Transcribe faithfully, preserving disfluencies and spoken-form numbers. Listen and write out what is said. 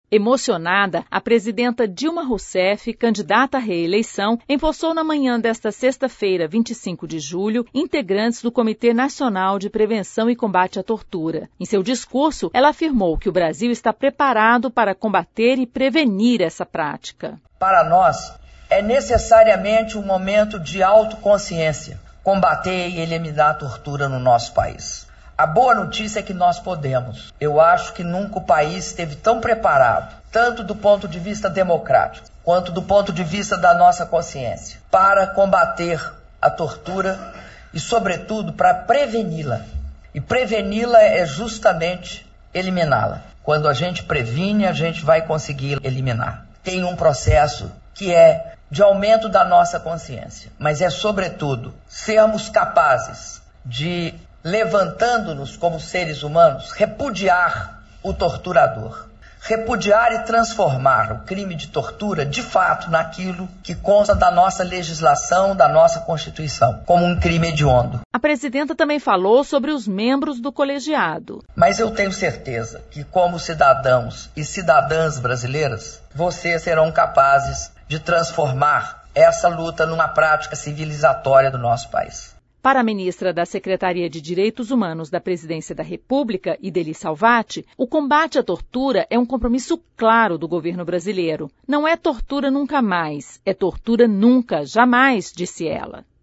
Emocionada, a presidenta Dilma Rousseff, candidata à reeleição, empossou na manhã desta sexta-feira, vinte e cinco de julho, integrantes do Comitê Nacional de Prevenção e Combate à Tortura. Em seu discurso, ela afirmou que o Brasil está preparado para combater e prevenir essa prática. Para nós, é necessariamente um momento de autoconsciência, combater e eliminar a tortura no nosso país. A boa notícia é que nós podemos. Eu acho que nunca o país esteve tão preparado, tanto do ponto de vista democrático, quanto do ponto de vista da nossa consciência, para combater a tortura e, sobretudo, para preveni-la. E preveni-la é justamente eliminá-la. Quando a gente previne, a gente vai conseguir eliminar. Tem um processo que é de aumento da nossa consciência, mas é, sobretudo, sermos capazes de, levantando-nos como seres humanos, repudiar o torturador. Repudiar e transformar o crime de tortura, de fato, naquilo que consta da nossa legislação, da nossa Constituição, como um crime hediondo. A presidenta também falou sobre os membros do colegiado. Mas eu tenho certeza que, como cidadãos e cidadãs brasileiras, vocês serão capazes de transformar essa luta numa prática civilizatória do nosso país. Para a ministra da Secretaria de Direitos Humanos da Presidência da República, Idely Salvati, o combate à tortura é um compromisso claro do governo brasileiro. Não é tortura nunca mais, é tortura nunca, jamais, disse ela.